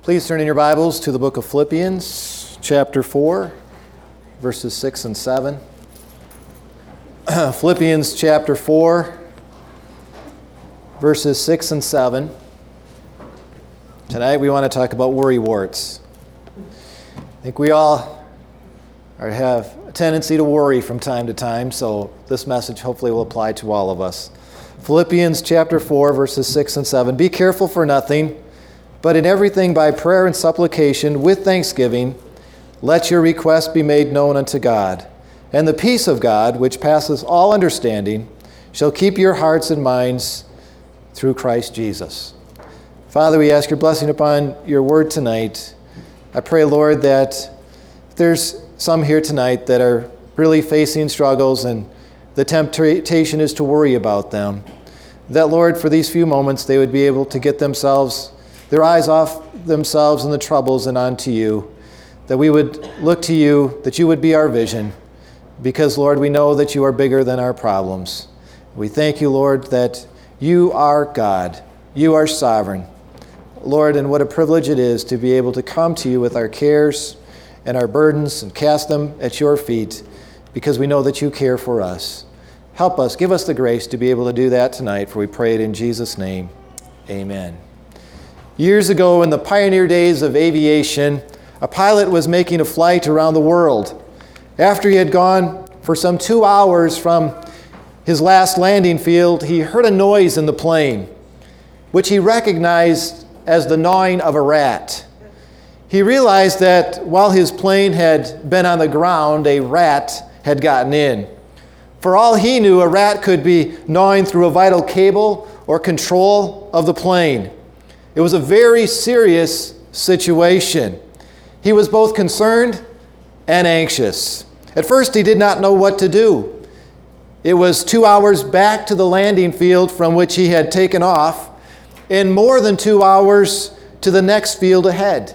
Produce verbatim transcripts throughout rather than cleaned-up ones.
Please turn in your Bibles to the book of Philippians, chapter four, verses six and seven. Philippians chapter four, verses six and seven. Tonight we want to talk about worry warts. I think we all are, have a tendency to worry from time to time, so this message hopefully will apply to all of us. Philippians chapter four, verses six and seven. Be careful for nothing, but in everything by prayer and supplication with thanksgiving, let your requests be made known unto God. And the peace of God, which passeth all understanding, shall keep your hearts and minds through Christ Jesus. Father, we ask your blessing upon your word tonight. I pray, Lord, that if there's some here tonight that are really facing struggles and the temptation is to worry about them, that, Lord, for these few moments they would be able to get themselves, their eyes off themselves and the troubles and onto you, that we would look to you, that you would be our vision, because, Lord, we know that you are bigger than our problems. We thank you, Lord, that you are God. You are sovereign. Lord, and what a privilege it is to be able to come to you with our cares and our burdens and cast them at your feet, because we know that you care for us. Help us, give us the grace to be able to do that tonight, for we pray it in Jesus' name. Amen. Years ago, in the pioneer days of aviation, a pilot was making a flight around the world. After he had gone for some two hours from his last landing field, he heard a noise in the plane, which he recognized as the gnawing of a rat. He realized that while his plane had been on the ground, a rat had gotten in. For all he knew, a rat could be gnawing through a vital cable or control of the plane. It was a very serious situation. He was both concerned and anxious. At first, he did not know what to do. It was two hours back to the landing field from which he had taken off, and more than two hours to the next field ahead.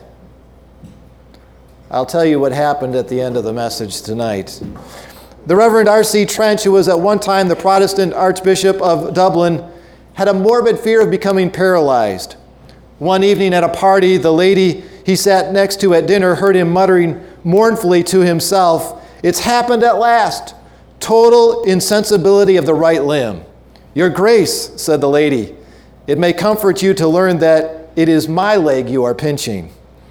I'll tell you what happened at the end of the message tonight. The Reverend R C Trench, who was at one time the Protestant Archbishop of Dublin, had a morbid fear of becoming paralyzed. One evening at a party, the lady he sat next to at dinner heard him muttering mournfully to himself, "It's happened at last. Total insensibility of the right limb." "Your Grace," said the lady, "it may comfort you to learn that it is my leg you are pinching."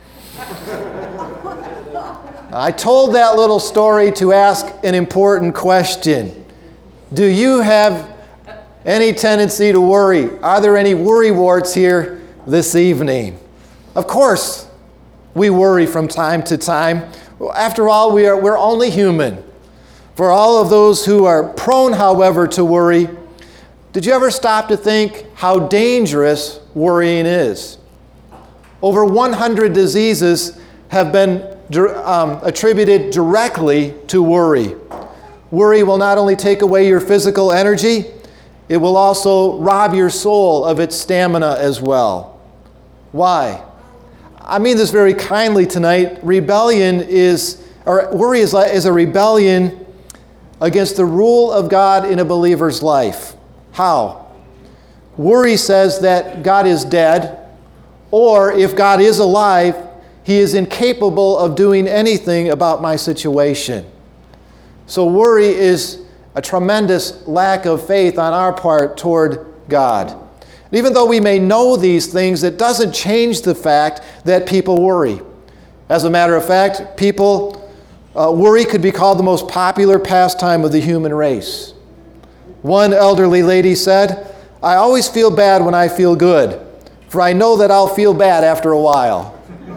I told that little story to ask an important question. Do you have any tendency to worry? Are there any worry warts here this evening? Of course, we worry from time to time. After all, we are, we're only human. For all of those who are prone, however, to worry, did you ever stop to think how dangerous worrying is? Over one hundred diseases have been um, attributed directly to worry. Worry will not only take away your physical energy, it will also rob your soul of its stamina as well. Why? I mean this very kindly tonight. Rebellion is, or worry is, is a rebellion against the rule of God in a believer's life. How? Worry says that God is dead, or if God is alive, he is incapable of doing anything about my situation. So worry is a tremendous lack of faith on our part toward God. Even though we may know these things, it doesn't change the fact that people worry. As a matter of fact, people, uh, worry could be called the most popular pastime of the human race. One elderly lady said, "I always feel bad when I feel good, for I know that I'll feel bad after a while."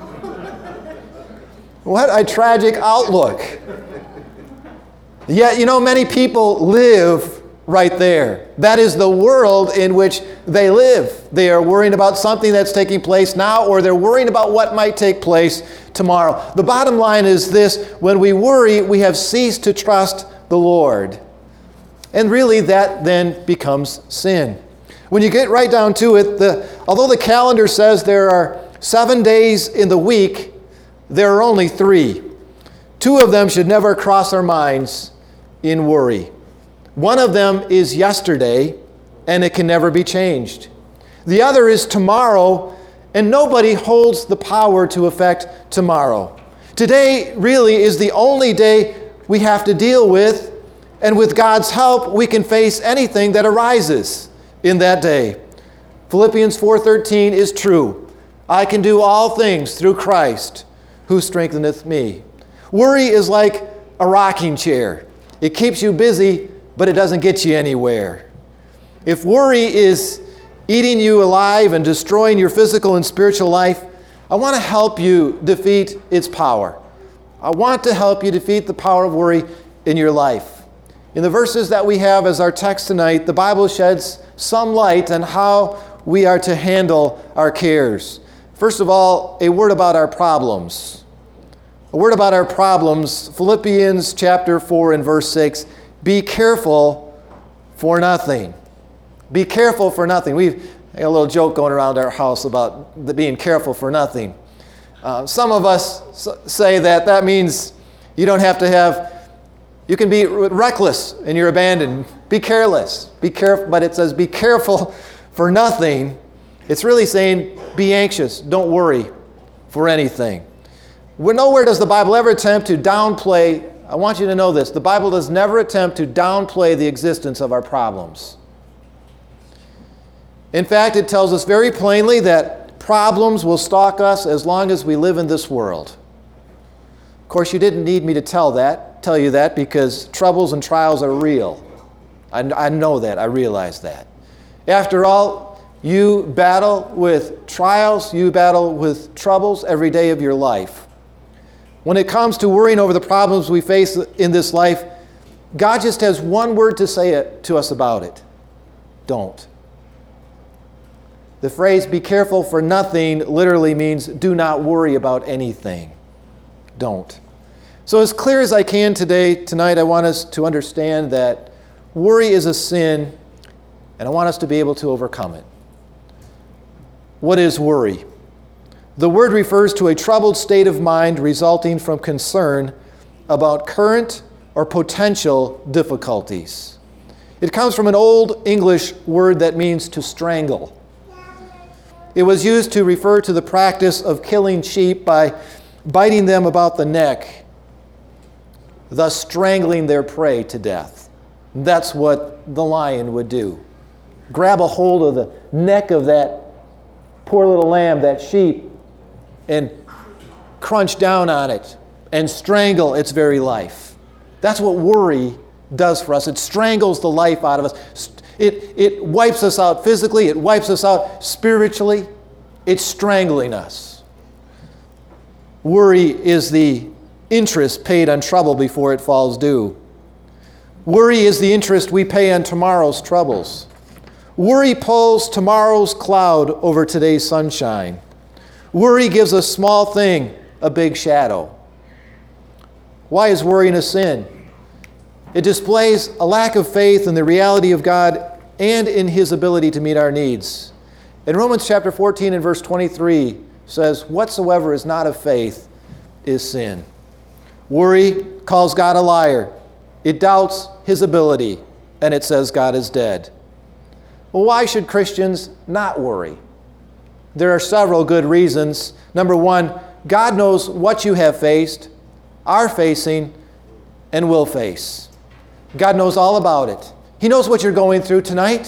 What a tragic outlook. Yet, you know, many people live right there. That is the world in which they live. They are worrying about something that's taking place now, or they're worrying about what might take place tomorrow. The bottom line is this: when we worry, we have ceased to trust the Lord. And really, that then becomes sin. When you get right down to it, the, although the calendar says there are seven days in the week, there are only three. Two of them should never cross our minds in worry. One of them is yesterday, and it can never be changed. The other is tomorrow, and nobody holds the power to affect tomorrow. Today really is the only day we have to deal with, and with God's help, we can face anything that arises in that day. Philippians four thirteen is true. I can do all things through Christ who strengtheneth me. Worry is like a rocking chair. It keeps you busy, but it doesn't get you anywhere. If worry is eating you alive and destroying your physical and spiritual life, I want to help you defeat its power. I want to help you defeat the power of worry in your life. In the verses that we have as our text tonight, the Bible sheds some light on how we are to handle our cares. First of all, a word about our problems. A word about our problems. Philippians chapter four and verse six. Be careful for nothing. Be careful for nothing. We've got a little joke going around our house about the being careful for nothing. Uh, some of us say that that means you don't have to have, you can be reckless in your abandon. Be careless. Be careful, but it says be careful for nothing. It's really saying be anxious. Don't worry for anything. We're nowhere does the Bible ever attempt to downplay. I want you to know this. The Bible does never attempt to downplay the existence of our problems. In fact, it tells us very plainly that problems will stalk us as long as we live in this world. Of course, you didn't need me to tell that, tell you that, because troubles and trials are real. I, I know that. I realize that. After all, you battle with trials, you battle with troubles every day of your life. When it comes to worrying over the problems we face in this life, God just has one word to say it, to us about it. Don't. The phrase, be careful for nothing, literally means do not worry about anything. Don't. So as clear as I can today, tonight, I want us to understand that worry is a sin, and I want us to be able to overcome it. What is worry? The word refers to a troubled state of mind resulting from concern about current or potential difficulties. It comes from an old English word that means to strangle. It was used to refer to the practice of killing sheep by biting them about the neck, thus strangling their prey to death. That's what the lion would do. Grab a hold of the neck of that poor little lamb, that sheep, and crunch down on it and strangle its very life. That's what worry does for us. It strangles the life out of us. It, it wipes us out physically. It wipes us out spiritually. It's strangling us. Worry is the interest paid on trouble before it falls due. Worry is the interest we pay on tomorrow's troubles. Worry pulls tomorrow's cloud over today's sunshine. Worry gives a small thing a big shadow. Why is worrying a sin? It displays a lack of faith in the reality of God and in His ability to meet our needs. In Romans chapter fourteen and verse twenty-three says, whatsoever is not of faith is sin. Worry calls God a liar. It doubts His ability, and it says God is dead. Well, why should Christians not worry? There are several good reasons. Number one, God knows what you have faced, are facing, and will face. God knows all about it. He knows what you're going through tonight.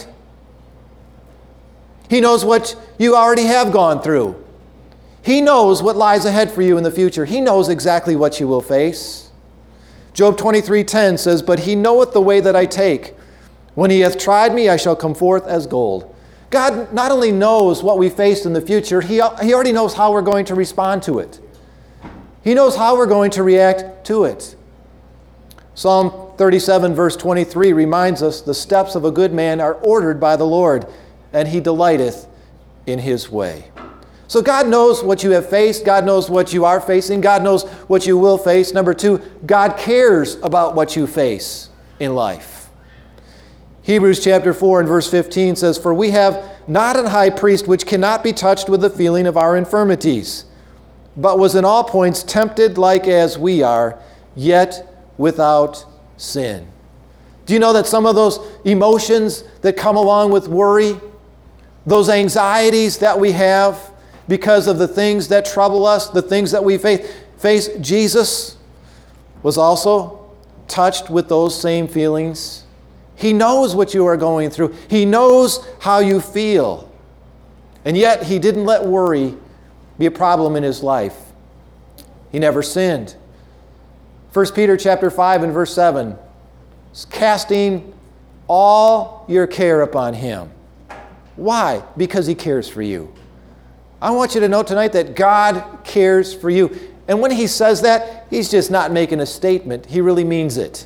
He knows what you already have gone through. He knows what lies ahead for you in the future. He knows exactly what you will face. Job twenty-three ten says, but He knoweth the way that I take. When He hath tried me, I shall come forth as gold. God not only knows what we face in the future, he, he already knows how we're going to respond to it. He knows how we're going to react to it. Psalm thirty-seven verse twenty-three reminds us, the steps of a good man are ordered by the Lord, and He delighteth in His way. So God knows what you have faced. God knows what you are facing. God knows what you will face. Number two, God cares about what you face in life. Hebrews chapter four and verse fifteen says, for we have not an high priest which cannot be touched with the feeling of our infirmities, but was in all points tempted like as we are, yet without sin. Do you know that some of those emotions that come along with worry, those anxieties that we have, because of the things that trouble us, the things that we face. face. Jesus was also touched with those same feelings. He knows what you are going through. He knows how you feel. And yet he didn't let worry be a problem in his life. He never sinned. First Peter chapter five and verse seven, casting all your care upon him. Why? Because he cares for you. I want you to know tonight that God cares for you. And when he says that, he's just not making a statement. He really means it.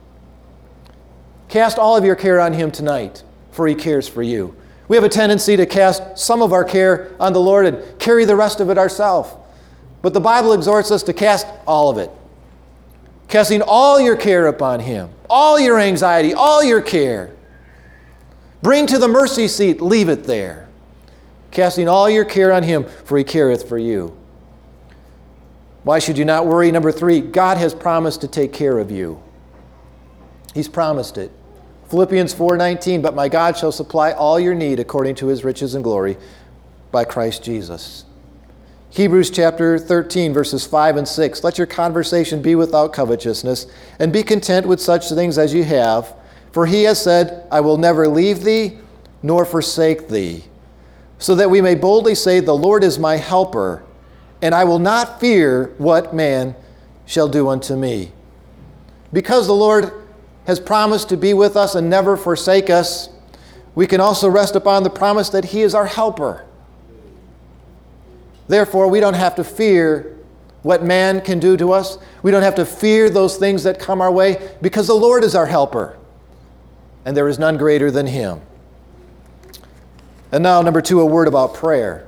Cast all of your care on him tonight, for he cares for you. We have a tendency to cast some of our care on the Lord and carry the rest of it ourselves. But the Bible exhorts us to cast all of it. Casting all your care upon him, all your anxiety, all your care. Bring to the mercy seat, leave it there. Casting all your care on him, for he careth for you. Why should you not worry? Number three, God has promised to take care of you. He's promised it. Philippians four nineteen, but my God shall supply all your need according to his riches and glory by Christ Jesus. Hebrews chapter thirteen, verses five and six, let your conversation be without covetousness, and be content with such things as you have. For he has said, I will never leave thee, nor forsake thee. So that we may boldly say, the Lord is my helper, and I will not fear what man shall do unto me. Because the Lord has promised to be with us and never forsake us, we can also rest upon the promise that he is our helper. Therefore, we don't have to fear what man can do to us. We don't have to fear those things that come our way, because the Lord is our helper, and there is none greater than him. And now, number two, a word about prayer.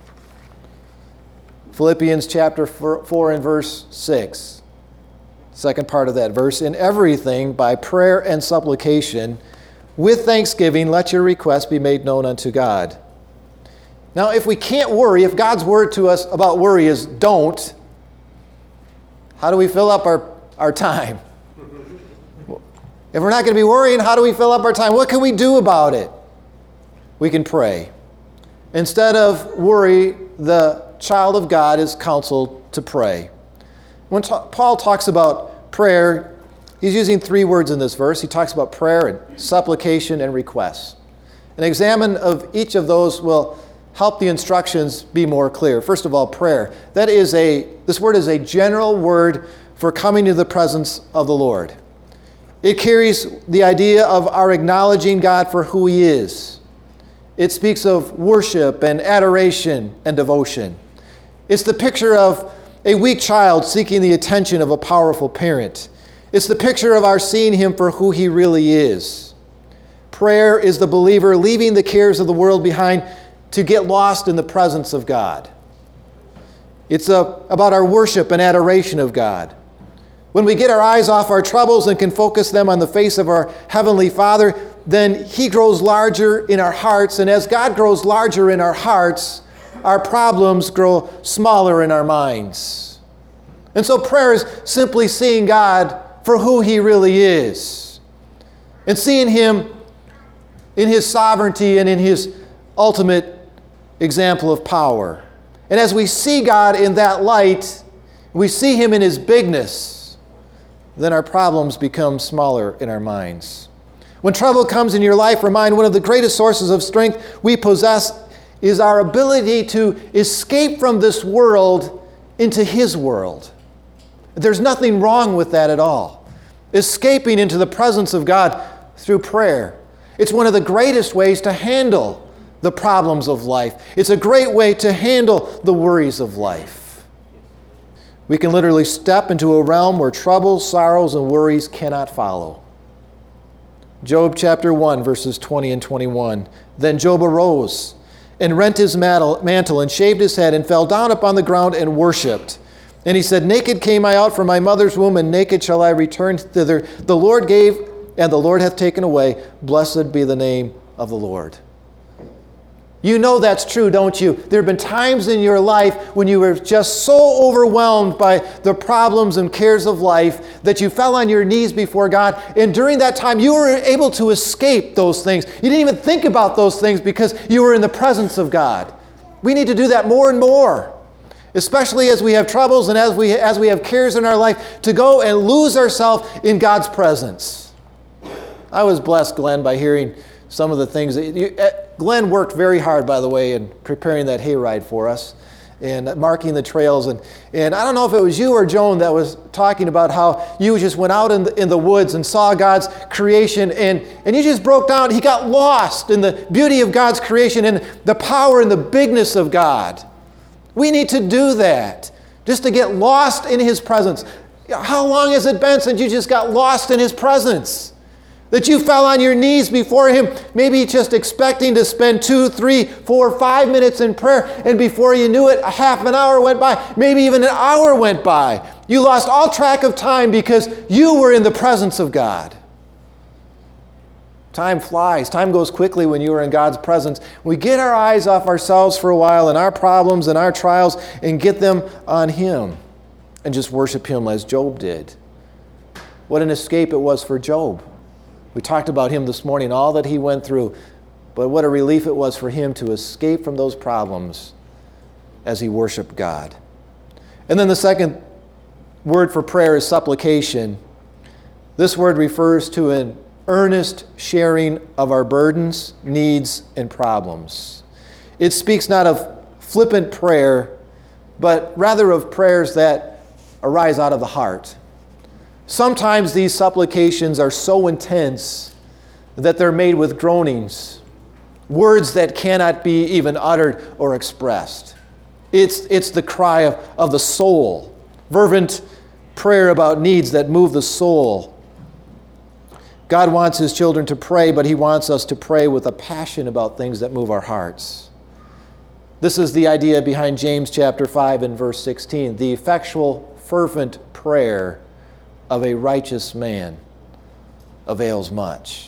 Philippians chapter four and verse six. Second part of that verse. In everything, by prayer and supplication, with thanksgiving, let your requests be made known unto God. Now, if we can't worry, if God's word to us about worry is don't, how do we fill up our, our time? If we're not going to be worrying, how do we fill up our time? What can we do about it? We can pray. Instead of worry, the child of God is counseled to pray. When ta- Paul talks about prayer, he's using three words in this verse. He talks about prayer and supplication and request. An examine of each of those will help the instructions be more clear. First of all, prayer. That is a, this word is a general word for coming to the presence of the Lord. It carries the idea of our acknowledging God for who he is. It speaks of worship and adoration and devotion. It's the picture of a weak child seeking the attention of a powerful parent. It's the picture of our seeing him for who he really is. Prayer is the believer leaving the cares of the world behind to get lost in the presence of God. It's a, about our worship and adoration of God. When we get our eyes off our troubles and can focus them on the face of our Heavenly Father, then he grows larger in our hearts. And as God grows larger in our hearts, our problems grow smaller in our minds. And so prayer is simply seeing God for who he really is, and seeing him in his sovereignty and in his ultimate example of power. And as we see God in that light, we see him in his bigness, then our problems become smaller in our minds. When trouble comes in your life, remind one of the greatest sources of strength we possess is our ability to escape from this world into his world. There's nothing wrong with that at all. Escaping into the presence of God through prayer. It's one of the greatest ways to handle the problems of life. It's a great way to handle the worries of life. We can literally step into a realm where troubles, sorrows, and worries cannot follow. Job chapter one, verses twenty and twenty-one. Then Job arose and rent his mantle and shaved his head and fell down upon the ground and worshipped. And he said, naked came I out from my mother's womb, and naked shall I return thither. The Lord gave, and the Lord hath taken away. Blessed be the name of the Lord. You know that's true, don't you? There have been times in your life when you were just so overwhelmed by the problems and cares of life that you fell on your knees before God. And during that time, you were able to escape those things. You didn't even think about those things because you were in the presence of God. We need to do that more and more, especially as we have troubles and as we, as we have cares in our life, to go and lose ourselves in God's presence. I was blessed, Glenn, by hearing some of the things that you, Glenn worked very hard, by the way, in preparing that hayride for us and marking the trails. And, and I don't know if it was you or Joan that was talking about how you just went out in the, in the woods and saw God's creation, and, and you just broke down. He got lost in the beauty of God's creation and the power and the bigness of God. We need to do that, just to get lost in His presence. How long has it been since you just got lost in His presence? That you fell on your knees before Him, maybe just expecting to spend two, three, four, five minutes in prayer, and before you knew it, a half an hour went by, maybe even an hour went by. You lost all track of time because you were in the presence of God. Time flies. Time goes quickly when you are in God's presence. We get our eyes off ourselves for a while and our problems and our trials and get them on Him and just worship Him as Job did. What an escape it was for Job. We talked about him this morning, all that he went through, but what a relief it was for him to escape from those problems as he worshiped God. And then the second word for prayer is supplication. This word refers to an earnest sharing of our burdens, needs, and problems. It speaks not of flippant prayer, but rather of prayers that arise out of the heart. Sometimes these supplications are so intense that they're made with groanings, words that cannot be even uttered or expressed. It's, it's the cry of, of the soul, fervent prayer about needs that move the soul. God wants His children to pray, but He wants us to pray with a passion about things that move our hearts. This is the idea behind James chapter five and verse sixteen, the effectual, fervent prayer of a righteous man avails much.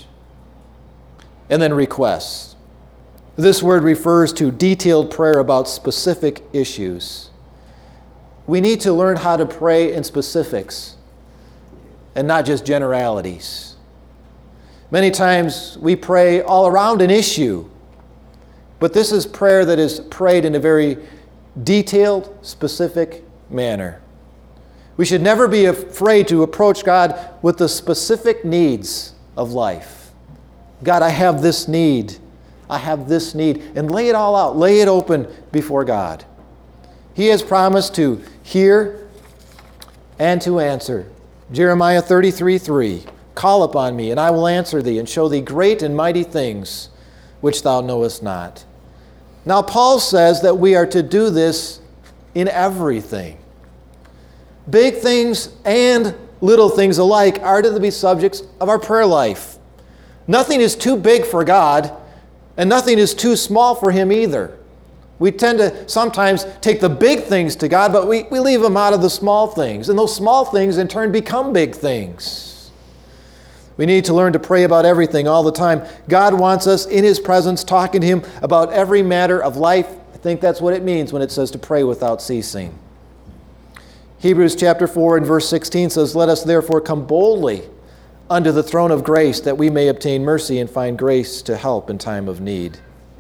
And then requests. This word refers to detailed prayer about specific issues. We need to learn how to pray in specifics and not just generalities. Many times we pray all around an issue, but this is prayer that is prayed in a very detailed, specific manner. We should never be afraid to approach God with the specific needs of life. God, I have this need. I have this need. And lay it all out. Lay it open before God. He has promised to hear and to answer. Jeremiah thirty-three three. Call upon me, and I will answer thee, and show thee great and mighty things which thou knowest not. Now, Paul says that we are to do this in everything. Big things and little things alike are to be subjects of our prayer life. Nothing is too big for God, and nothing is too small for Him either. We tend to sometimes take the big things to God, but we, we leave Him out of the small things. And those small things in turn become big things. We need to learn to pray about everything all the time. God wants us in His presence, talking to Him about every matter of life. I think that's what it means when it says to pray without ceasing. Hebrews chapter four and verse sixteen says, let us therefore come boldly unto the throne of grace, that we may obtain mercy and find grace to help in time of need.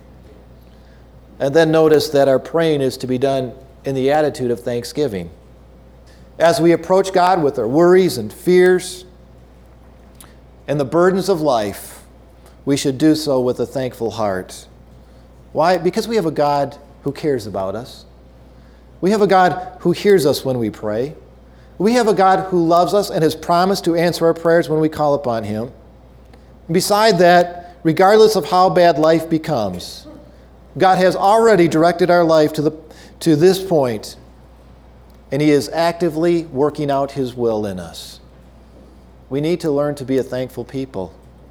And then notice that our praying is to be done in the attitude of thanksgiving. As we approach God with our worries and fears and the burdens of life, we should do so with a thankful heart. Why? Because we have a God who cares about us. We have a God who hears us when we pray. We have a God who loves us and has promised to answer our prayers when we call upon Him. Beside that, regardless of how bad life becomes, God has already directed our life to the to this point, and He is actively working out His will in us. We need to learn to be a thankful people.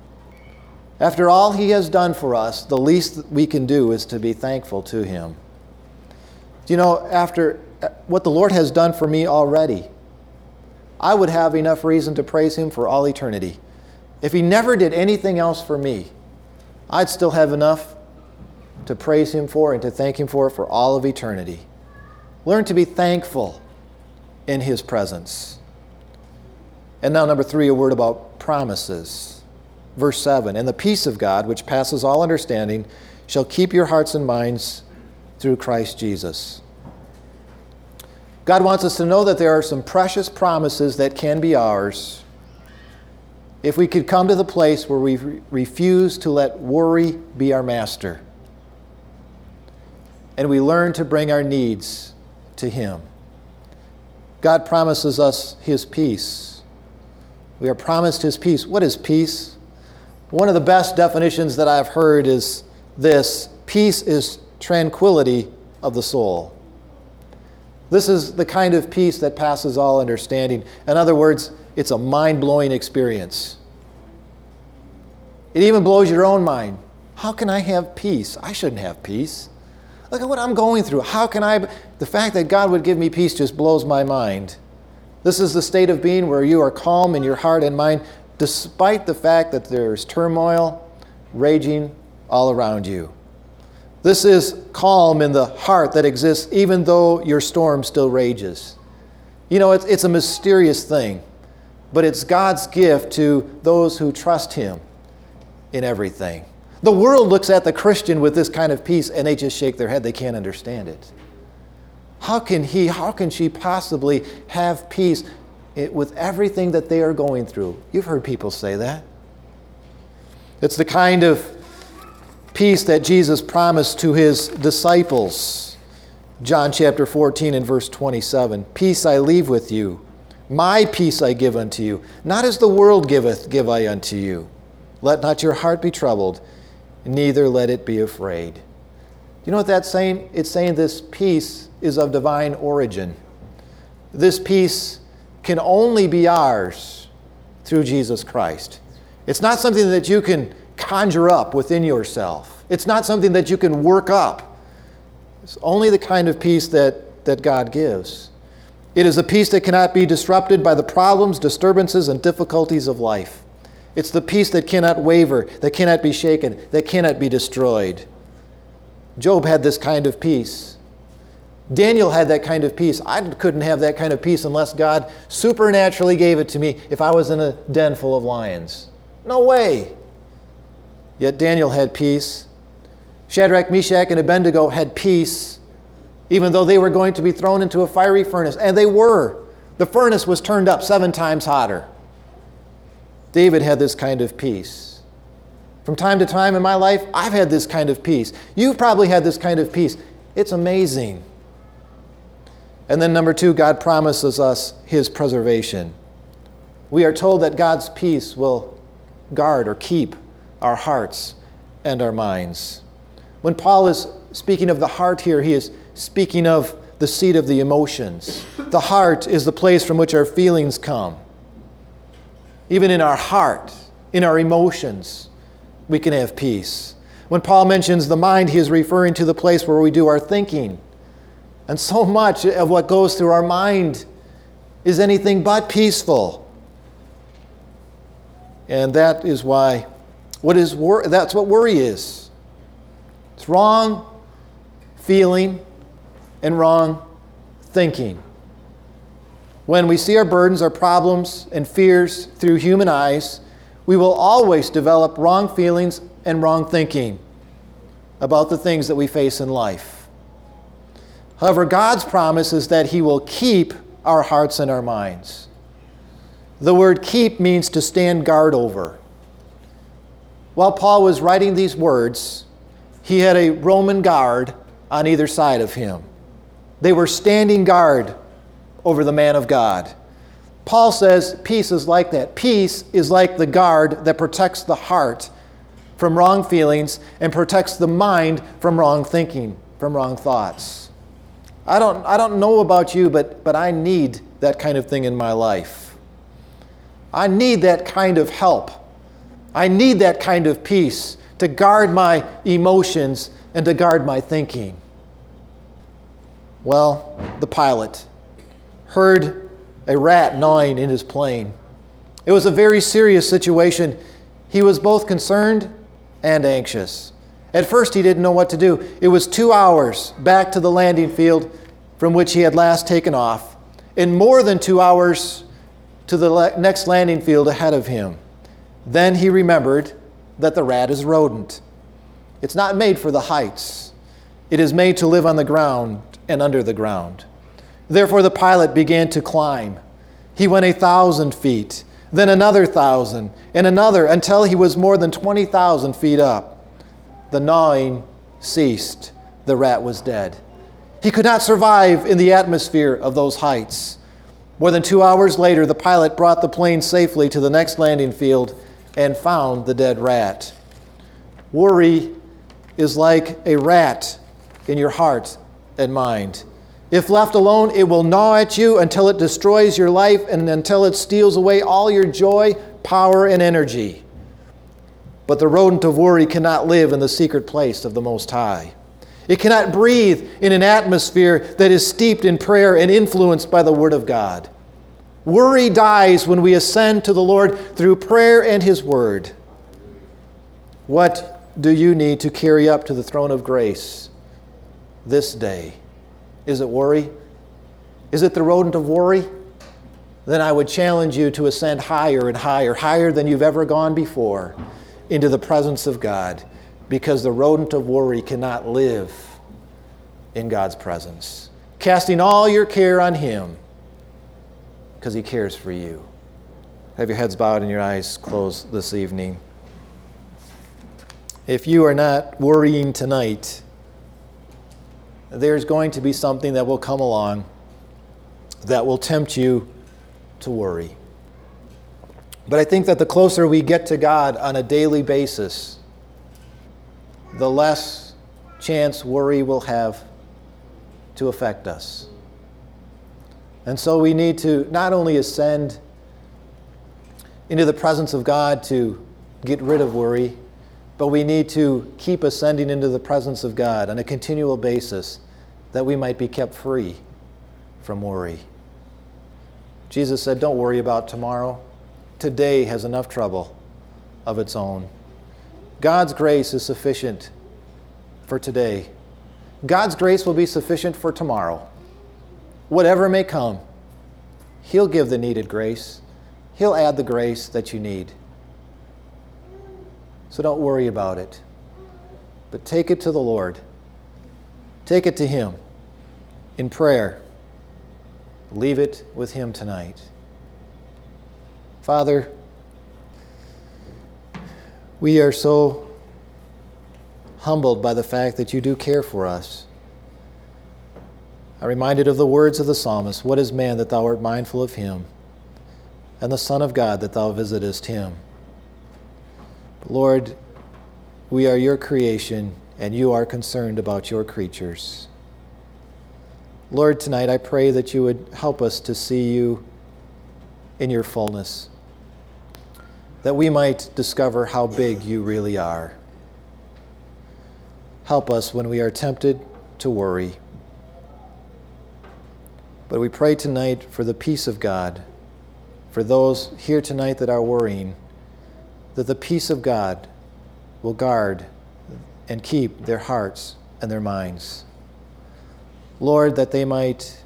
After all He has done for us, the least that we can do is to be thankful to Him. Do you know, after what the Lord has done for me already, I would have enough reason to praise Him for all eternity. If He never did anything else for me, I'd still have enough to praise Him for and to thank Him for for all of eternity. Learn to be thankful in His presence. And now number three, a word about promises. Verse seven, and the peace of God, which passes all understanding, shall keep your hearts and minds through through Christ Jesus. God wants us to know that there are some precious promises that can be ours if we could come to the place where we re- refuse to let worry be our master, and we learn to bring our needs to Him. God promises us His peace. We are promised His peace. What is peace? One of the best definitions that I've heard is this: peace is tranquility of the soul. This is the kind of peace that passes all understanding. In other words, it's a mind-blowing experience. It even blows your own mind. How can I have peace? I shouldn't have peace. Look at what I'm going through. How can I? The fact that God would give me peace just blows my mind. This is the state of being where you are calm in your heart and mind, despite the fact that there's turmoil raging all around you. This is calm in the heart that exists even though your storm still rages. You know, it's, it's a mysterious thing, but it's God's gift to those who trust Him in everything. The world looks at the Christian with this kind of peace and they just shake their head. They can't understand it. How can he, how can she possibly have peace with everything that they are going through? You've heard people say that. It's the kind of peace that Jesus promised to His disciples. John chapter fourteen and verse twenty-seven. Peace I leave with you. My peace I give unto you. Not as the world giveth, give I unto you. Let not your heart be troubled, neither let it be afraid. You know what that's saying? It's saying this peace is of divine origin. This peace can only be ours through Jesus Christ. It's not something that you can conjure up within yourself. It's not something that you can work up. It's only the kind of peace that, that God gives. It is a peace that cannot be disrupted by the problems, disturbances, and difficulties of life. It's the peace that cannot waver, that cannot be shaken, that cannot be destroyed. Job had this kind of peace. Daniel had that kind of peace. I couldn't have that kind of peace unless God supernaturally gave it to me if I was in a den full of lions. No way. Yet Daniel had peace. Shadrach, Meshach, and Abednego had peace, even though they were going to be thrown into a fiery furnace. And they were. The furnace was turned up seven times hotter. David had this kind of peace. From time to time in my life, I've had this kind of peace. You've probably had this kind of peace. It's amazing. And then number two, God promises us His preservation. We are told that God's peace will guard or keep our hearts and our minds. When Paul is speaking of the heart here, he is speaking of the seat of the emotions. The heart is the place from which our feelings come. Even in our heart, in our emotions, we can have peace. When Paul mentions the mind, he is referring to the place where we do our thinking. And so much of what goes through our mind is anything but peaceful. And that is why, what is wor- that's what worry is. It's wrong feeling and wrong thinking. When we see our burdens, our problems, and fears through human eyes, we will always develop wrong feelings and wrong thinking about the things that we face in life. However, God's promise is that He will keep our hearts and our minds. The word keep means to stand guard over. While Paul was writing these words, he had a Roman guard on either side of him. They were standing guard over the man of God. Paul says peace is like that. Peace is like the guard that protects the heart from wrong feelings and protects the mind from wrong thinking, from wrong thoughts. I don't, I don't know about you, but, but I need that kind of thing in my life. I need that kind of help. I need that kind of peace to guard my emotions and to guard my thinking. Well, the pilot heard a rat gnawing in his plane. It was a very serious situation. He was both concerned and anxious. At first, he didn't know what to do. It was two hours back to the landing field from which he had last taken off, and more than two hours to the next landing field ahead of him. Then he remembered that the rat is a rodent. It's not made for the heights. It is made to live on the ground and under the ground. Therefore the pilot began to climb. He went a thousand feet, then another thousand, and another, until he was more than twenty thousand feet up. The gnawing ceased. The rat was dead. He could not survive in the atmosphere of those heights. More than two hours later, the pilot brought the plane safely to the next landing field and found the dead rat. Worry is like a rat in your heart and mind. If left alone, it will gnaw at you until it destroys your life and until it steals away all your joy, power, and energy. But the rodent of worry cannot live in the secret place of the Most High. It cannot breathe in an atmosphere that is steeped in prayer and influenced by the Word of God. Worry dies when we ascend to the Lord through prayer and His Word. What do you need to carry up to the throne of grace this day? Is it worry? Is it the rodent of worry? Then I would challenge you to ascend higher and higher, higher than you've ever gone before, into the presence of God, because the rodent of worry cannot live in God's presence. Casting all your care on Him, because He cares for you. Have your heads bowed and your eyes closed this evening. If you are not worrying tonight, there's going to be something that will come along that will tempt you to worry. But I think that the closer we get to God on a daily basis, the less chance worry will have to affect us. And so we need to not only ascend into the presence of God to get rid of worry, but we need to keep ascending into the presence of God on a continual basis that we might be kept free from worry. Jesus said, don't worry about tomorrow. Today has enough trouble of its own. God's grace is sufficient for today. God's grace will be sufficient for tomorrow. Whatever may come, He'll give the needed grace. He'll add the grace that you need. So don't worry about it, but take it to the Lord. Take it to Him in prayer. Leave it with Him tonight. Father, we are so humbled by the fact that You do care for us. I'm reminded of the words of the psalmist, what is man that Thou art mindful of him, and the Son of God that Thou visitest him? Lord, we are Your creation, and You are concerned about Your creatures. Lord, tonight I pray that You would help us to see You in Your fullness, that we might discover how big You really are. Help us when we are tempted to worry. But we pray tonight for the peace of God, for those here tonight that are worrying, that the peace of God will guard and keep their hearts and their minds. Lord, that they might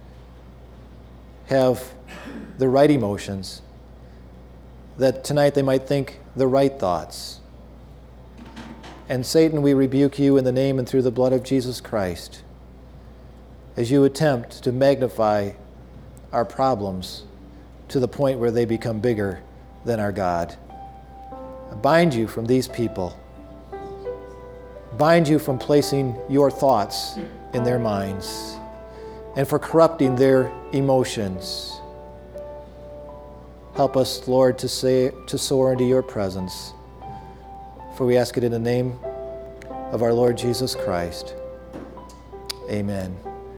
have the right emotions, that tonight they might think the right thoughts. And Satan, we rebuke you in the name and through the blood of Jesus Christ, as you attempt to magnify our problems to the point where they become bigger than our God. Bind you from these people. Bind you from placing your thoughts in their minds and for corrupting their emotions. Help us, Lord, to say, to soar into Your presence. For we ask it in the name of our Lord Jesus Christ. Amen.